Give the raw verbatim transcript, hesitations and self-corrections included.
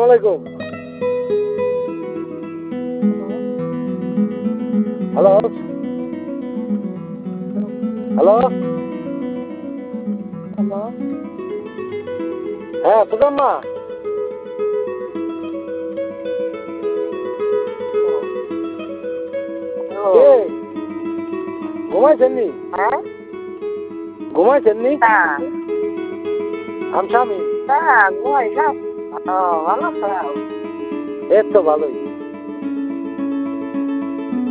আলাইকুম। Hello hello hello. হ্যাঁ Sudamma. Hello. কে ঘুমাইছেন নি? হ্যাঁ? ঘুমাইছেন নি? না, আমি স্বামী। না ঘুমাই না। ও ভালো আছো? এই তো ভালোই।